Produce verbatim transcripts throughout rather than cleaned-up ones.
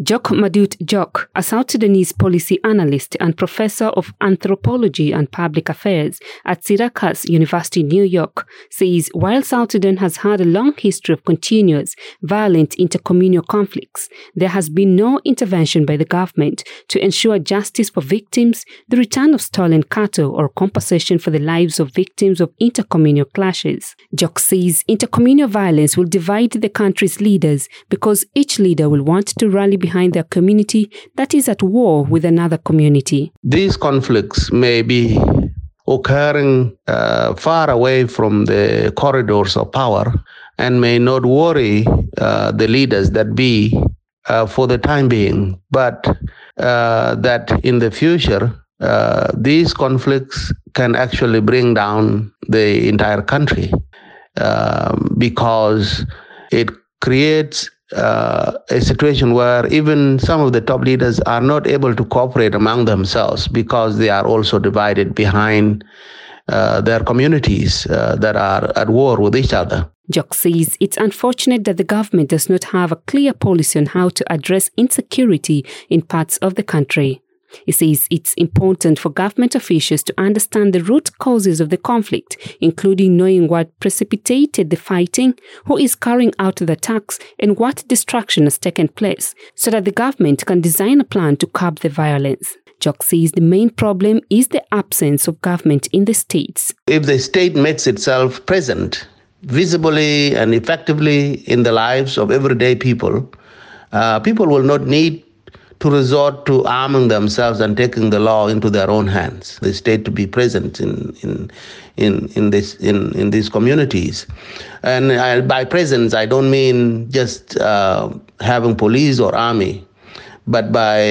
Jock Madut Jock, a South Sudanese policy analyst and professor of anthropology and public affairs at Syracuse University, New York, says while South Sudan has had a long history of continuous, violent intercommunal conflicts, there has been no intervention by the government to ensure justice for victims, the return of stolen cattle, or compensation for the lives of victims of intercommunal clashes. Jock says intercommunal violence will divide the country's leaders because each leader will want to rally behind their community that is at war with another community. These conflicts may be occurring uh, far away from the corridors of power and may not worry uh, the leaders that be uh, for the time being, but uh, that in the future, uh, these conflicts can actually bring down the entire country uh, because it creates Uh, a situation where even some of the top leaders are not able to cooperate among themselves because they are also divided behind uh, their communities uh, that are at war with each other. Jock says it's unfortunate that the government does not have a clear policy on how to address insecurity in parts of the country. He says it's important for government officials to understand the root causes of the conflict, including knowing what precipitated the fighting, who is carrying out the attacks, and what destruction has taken place, so that the government can design a plan to curb the violence. Jock says the main problem is the absence of government in the states. If the state makes itself present visibly and effectively in the lives of everyday people, uh, people will not need to resort to arming themselves and taking the law into their own hands. The state to be present in in in in this in, in these communities, and I, by presence I don't mean just uh, having police or army, but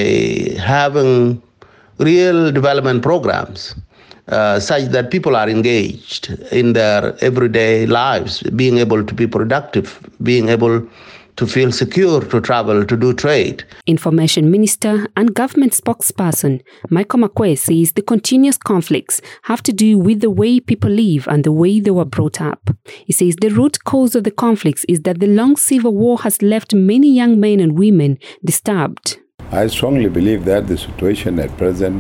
by having real development programs uh, such that people are engaged in their everyday lives, being able to be productive, being able to feel secure to travel, to do trade. Information Minister and government spokesperson Michael Makuei says the continuous conflicts have to do with the way people live and the way they were brought up. He says the root cause of the conflicts is that the long civil war has left many young men and women disturbed. I strongly believe that the situation at present,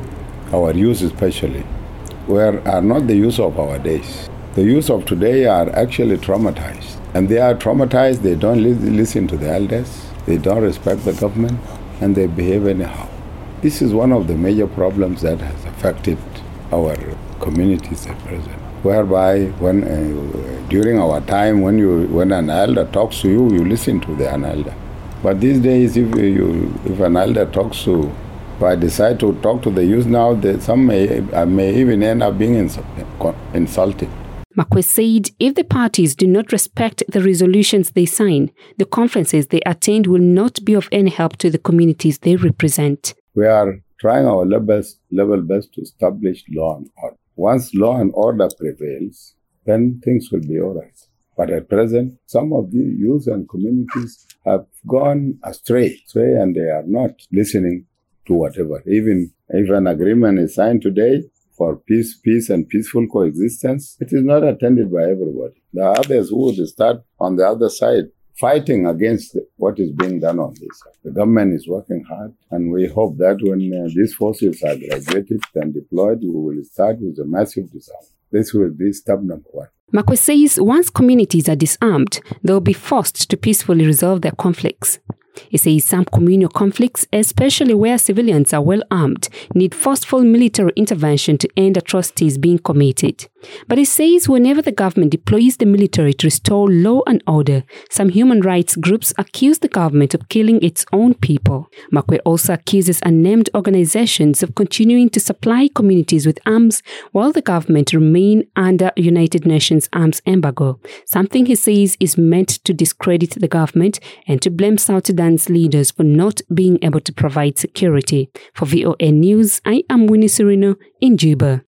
our youth especially, were, are not the youth of our days. The youth of today are actually traumatized. And they are traumatized, they don't li- listen to the elders, they don't respect the government, and they behave anyhow. This is one of the major problems that has affected our communities at present. Whereby, when uh, during our time, when you when an elder talks to you, you listen to the an elder. But these days, if you if an elder talks to, if I decide to talk to the youth now, they, some may uh, may even end up being ins- insulted. Makuei said if the parties do not respect the resolutions they sign, the conferences they attend will not be of any help to the communities they represent. We are trying our level, level best to establish law and order. Once law and order prevails, then things will be all right. But at present, some of the youth and communities have gone astray, astray and they are not listening to whatever. Even if an agreement is signed today, for peace, peace and peaceful coexistence, it is not attended by everybody. There are others who would start on the other side fighting against what is being done on this side. The government is working hard, and we hope that when uh, these forces are graduated and deployed, we will start with a massive disarmament. This will be step number one. Makuei says once communities are disarmed, they will be forced to peacefully resolve their conflicts. He says some communal conflicts, especially where civilians are well armed, need forceful military intervention to end atrocities being committed. But he says whenever the government deploys the military to restore law and order, some human rights groups accuse the government of killing its own people. Makuei also accuses unnamed organizations of continuing to supply communities with arms while the government remain under United Nations arms embargo, something he says is meant to discredit the government and to blame South Sudan's leaders for not being able to provide security. For V O A News, I am Winnie Serino in Juba.